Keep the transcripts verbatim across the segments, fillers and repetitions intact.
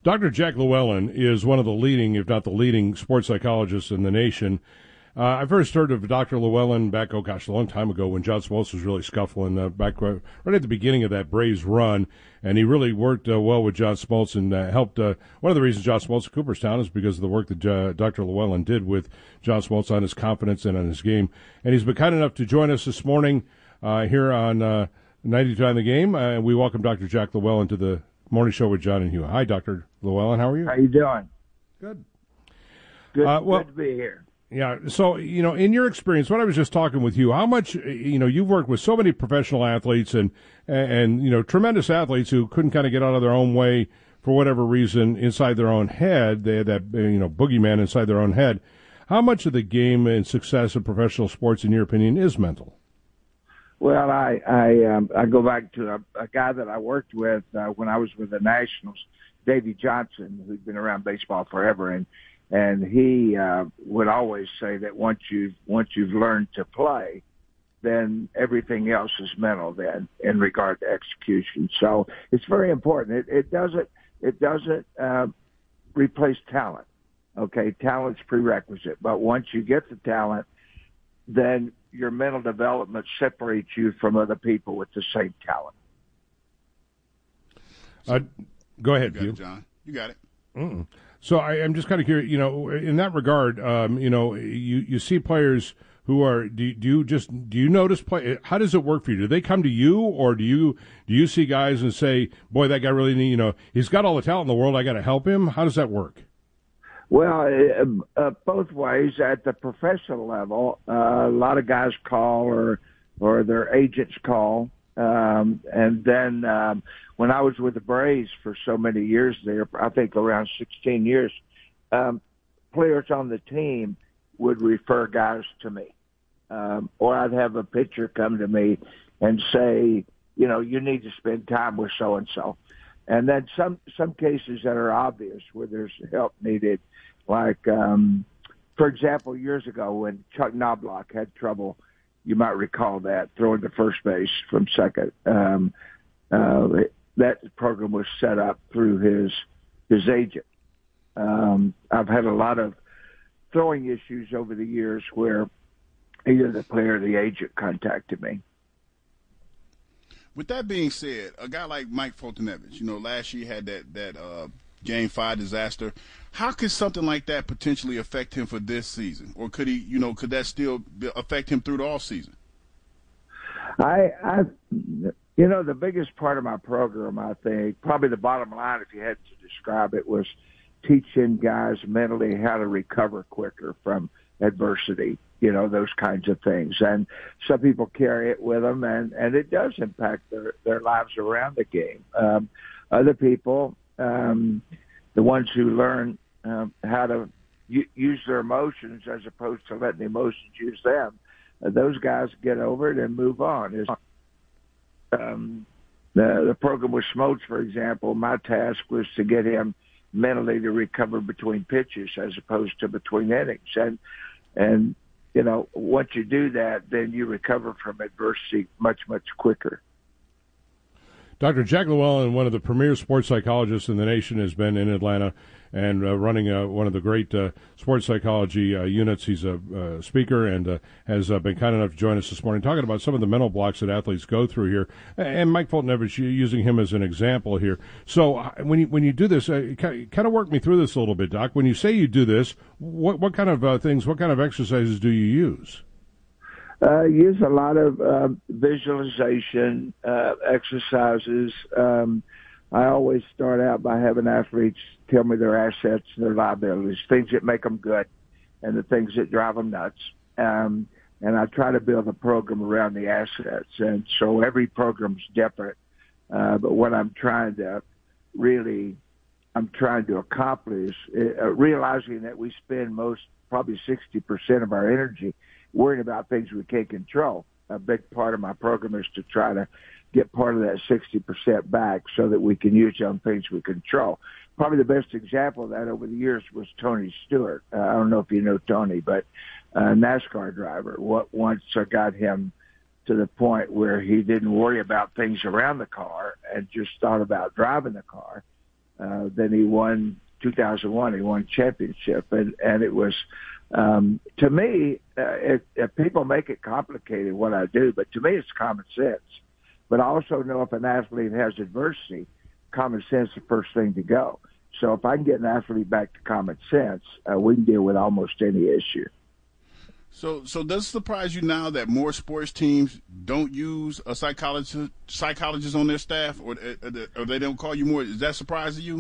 Doctor Jack Llewellyn is one of the leading, if not the leading, sports psychologists in the nation. Uh, I first heard of Doctor Llewellyn back, oh gosh, a long time ago when John Smoltz was really scuffling, uh, back right at the beginning of that Braves run, and he really worked uh, well with John Smoltz and uh, helped. Uh, one of the reasons John Smoltz at Cooperstown is because of the work that uh, Doctor Llewellyn did with John Smoltz on his confidence and on his game. And he's been kind enough to join us this morning uh, here on uh, ninety-two on the Game. Uh, and we welcome Doctor Jack Llewellyn to the Morning Show with John and Hugh. Hi, Doctor Llewellyn. How are you? How you doing? Good. Good, uh, well, good to be here. Yeah, so, you know, in your experience, what I was just talking with you, how much, you know, you've worked with so many professional athletes and, and you know, tremendous athletes who couldn't kind of get out of their own way for whatever reason inside their own head. They had that, you know, boogeyman inside their own head. How much of the game and success of professional sports, in your opinion, is mental? Well, I I, um, I go back to a, a guy that I worked with uh, when I was with the Nationals, Davey Johnson, who'd been around baseball forever, and And he uh, would always say that once you've once you've learned to play, then everything else is mental. Then, in regard to execution, so it's very important. It, it doesn't it doesn't uh, replace talent. Okay, talent's prerequisite, but once you get the talent, then your mental development separates you from other people with the same talent. Uh, go ahead, you got Hugh. it, John. You got it. Mm-mm. So I, I'm just kind of curious, you know, in that regard, um, you know, you, you see players who are, do, do you just, do you notice play, how does it work for you? Do they come to you, or do you, do you see guys and say, boy, that guy really need, you know, he's got all the talent in the world, I got to help him? How does that work? Well, uh, uh, both ways. At the professional level, uh, a lot of guys call, or, or their agents call. Um, and then, um, when I was with the Braves for so many years there, I think around sixteen years, um, players on the team would refer guys to me. Um, or I'd have a pitcher come to me and say, you know, you need to spend time with so-and-so. And then some, some cases that are obvious where there's help needed, like, um, for example, years ago when Chuck Knobloch had trouble, you might recall that, throwing to first base from second. Um, uh, that program was set up through his his agent. Um, I've had a lot of throwing issues over the years where either the player or the agent contacted me. With that being said, a guy like Mike Foltynewicz, you know, last year had that that uh, Game Five disaster. How could something like that potentially affect him for this season, or could he, you know, could that still affect him through the off season? I, I, you know, the biggest part of my program, I think, probably the bottom line, if you had to describe it, was teaching guys mentally how to recover quicker from adversity. You know, those kinds of things. And some people carry it with them, and, and it does impact their, their lives around the game. Um, other people, um, the ones who learn um, how to u- use their emotions as opposed to letting the emotions use them, uh, those guys get over it and move on. It's, um, the, the program with Smoltz, for example, my task was to get him mentally to recover between pitches as opposed to between innings. And, and, you know, once you do that, then you recover from adversity much, much quicker. Doctor Jack Llewellyn, one of the premier sports psychologists in the nation, has been in Atlanta and uh, running uh, one of the great uh, sports psychology uh, units. He's a uh, speaker and uh, has uh, been kind enough to join us this morning, talking about some of the mental blocks that athletes go through here. And Mike Foltynewicz, using him as an example here. So uh, when you when you do this, uh, kind of work me through this a little bit, Doc. When you say you do this, what what kind of uh, things, what kind of exercises do you use? Uh, use a lot of uh, visualization uh, exercises. Um, I always start out by having athletes tell me their assets and their liabilities, things that make them good and the things that drive them nuts. Um, and I try to build a program around the assets. And so every program's different. Uh, but what I'm trying to really, I'm trying to accomplish, uh, realizing that we spend most, probably sixty percent of our energy worrying about things we can't control. A big part of my program is to try to get part of that sixty percent back so that we can use it on things we control. Probably the best example of that over the years was Tony Stewart. Uh, I don't know if you know Tony, but a NASCAR driver. What once I got him to the point where he didn't worry about things around the car and just thought about driving the car. Uh, then he won two thousand one. He won championship, and and it was um, to me. Uh, it, if people make it complicated what I do, but to me it's common sense. But I also know if an athlete has adversity, common sense is the first thing to go. So if I can get an athlete back to common sense, uh, we can deal with almost any issue. So, so does it surprise you now that more sports teams don't use a psychologist, psychologist on their staff, or, or they don't call you more? Is that surprising you?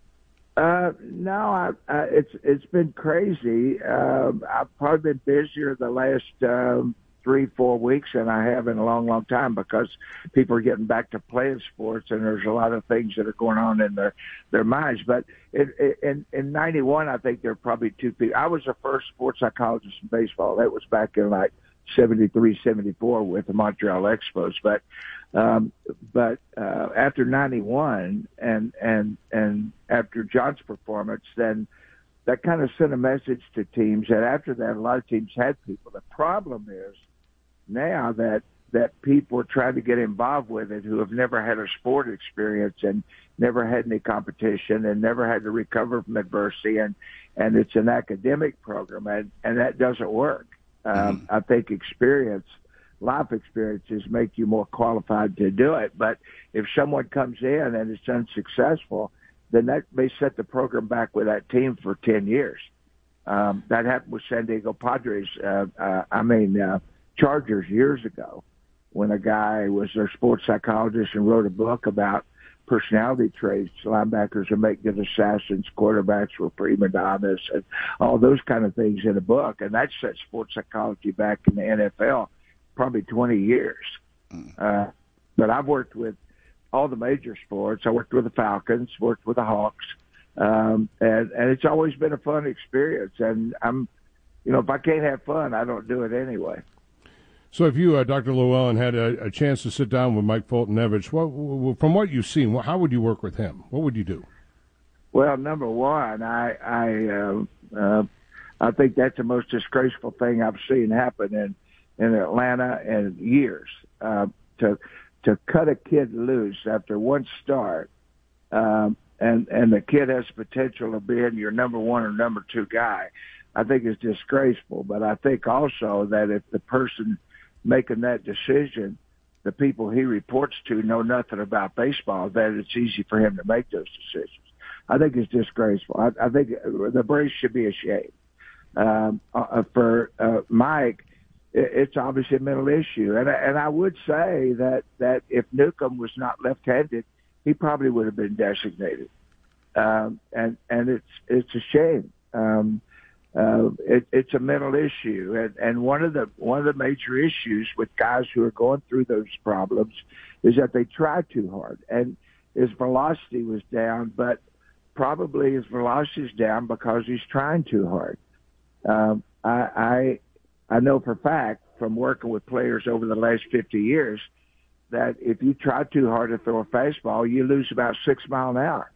Uh, no, I, I, it's it's been crazy. Um, I've probably been busier the last um, three, four weeks than I have in a long, long time because people are getting back to playing sports, and there's a lot of things that are going on in their their minds. But in in, in ninety-one, I think there were probably two people. I was the first sports psychologist in baseball. That was back in like seventy-three, seventy-four with the Montreal Expos. But um, but uh, after ninety-one and and and after John's performance, then that kind of sent a message to teams that after that, a lot of teams had people. The problem is now that that people are trying to get involved with it who have never had a sport experience and never had any competition and never had to recover from adversity, and and it's an academic program, and and that doesn't work. Um, mm-hmm. I think experience, life experiences make you more qualified to do it. But if someone comes in and is unsuccessful, then that may set the program back with that team for ten years. Um, that happened with San Diego Padres. Uh, uh, I mean, uh, Chargers years ago, when a guy was their sports psychologist and wrote a book about personality traits. Linebackers are make good assassins, quarterbacks were prima donnas, and all those kind of things in a book. And that set sports psychology back in the N F L probably twenty years. Uh, but I've worked with all the major sports. I worked with the Falcons, worked with the Hawks, um, and, and it's always been a fun experience. And I'm, you know, if I can't have fun, I don't do it anyway. So if you, uh, Doctor Llewellyn, had a, a chance to sit down with Mike Foltynewicz, what, from what you've seen, how would you work with him? What would you do? Well, number one, I I, uh, uh, I think that's the most disgraceful thing I've seen happen in, in Atlanta in years. Uh, to to cut a kid loose after one start, um, and and the kid has potential of being your number one or number two guy, I think is disgraceful. But I think also that if the person making that decision, the people he reports to know nothing about baseball, that it's easy for him to make those decisions. I think it's disgraceful. I, I think the Braves should be ashamed. Um, uh, for uh, Mike, it, it's obviously a mental issue. And, and I would say that, that if Newcomb was not left-handed, he probably would have been designated. Um, and, and it's, it's a shame. Um, Uh, it, it's a mental issue, and, and one of the one of the major issues with guys who are going through those problems is that they try too hard, and his velocity was down, but probably his velocity is down because he's trying too hard. Um, I, I I know for a fact from working with players over the last fifty years that if you try too hard to throw a fastball, you lose about six miles an hour.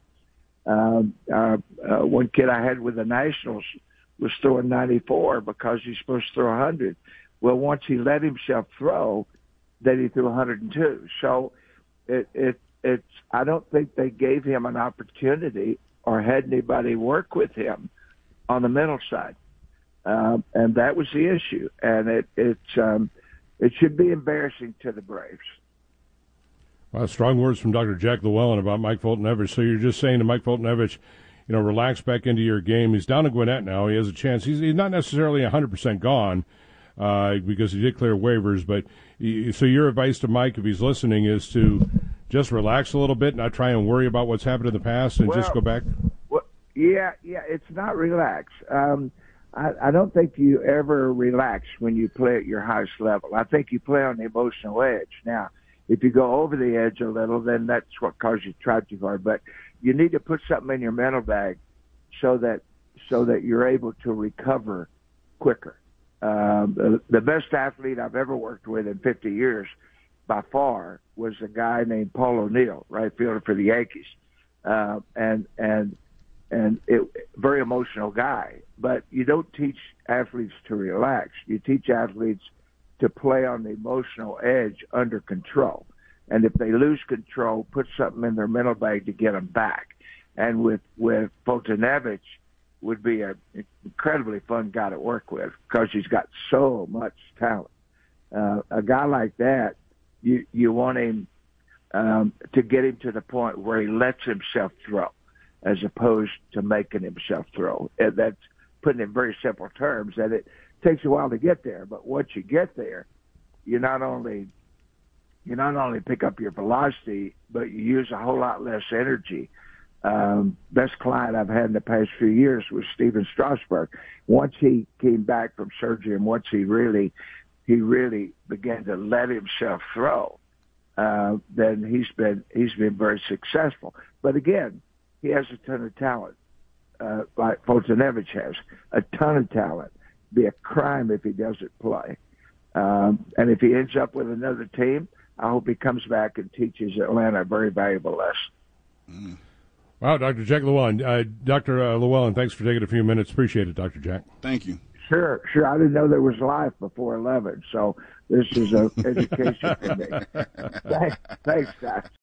Um, uh, uh, one kid I had with the Nationals was throwing ninety-four because he's supposed to throw one hundred. Well, once he let himself throw, then he threw one hundred two. So it, it, it's, I don't think they gave him an opportunity or had anybody work with him on the mental side. Um, and that was the issue. And it, it's, um, it should be embarrassing to the Braves. Well, strong words from Doctor Jack Llewellyn about Mike Foltynewicz. So you're just saying to Mike Foltynewicz, you know, relax back into your game. He's down in Gwinnett now. He has a chance. He's, he's not necessarily one hundred percent gone uh, because he did clear waivers. But he, so your advice to Mike, if he's listening, is to just relax a little bit, not try and worry about what's happened in the past, and well, just go back? Well, yeah, yeah, it's not relax. Um, I, I don't think you ever relax when you play at your highest level. I think you play on the emotional edge. Now, if you go over the edge a little, then that's what causes you to try too hard. But you need to put something in your mental bag so that so that you're able to recover quicker. Um, the, the best athlete I've ever worked with in fifty years, by far, was a guy named Paul O'Neill, right fielder for the Yankees, uh, and and and it, very emotional guy. But you don't teach athletes to relax. You teach athletes to play on the emotional edge under control. And if they lose control, put something in their mental bag to get them back. and with with Fultonevich would be an incredibly fun guy to work with because he's got so much talent. Uh, a guy like that, you you want him um, to get him to the point where he lets himself throw, as opposed to making himself throw. And that's putting it in very simple terms, that it takes a while to get there, but once you get there, you not only you not only pick up your velocity, but you use a whole lot less energy. Um, best client I've had in the past few years was Steven Strasburg. Once he came back from surgery and once he really he really began to let himself throw, uh, then he's been he's been very successful. But again, he has a ton of talent, uh, like Fultonevich has a ton of talent. Be a crime if he doesn't play. Um, and if he ends up with another team, I hope he comes back and teaches Atlanta a very valuable lesson. Mm. Wow, Doctor Jack Llewellyn. Uh, Doctor Uh, Llewellyn, thanks for taking a few minutes. Appreciate it, Doctor Jack. Thank you. Sure, sure. I didn't know there was life before eleven, so this is an education for me. Thanks, thanks, guys.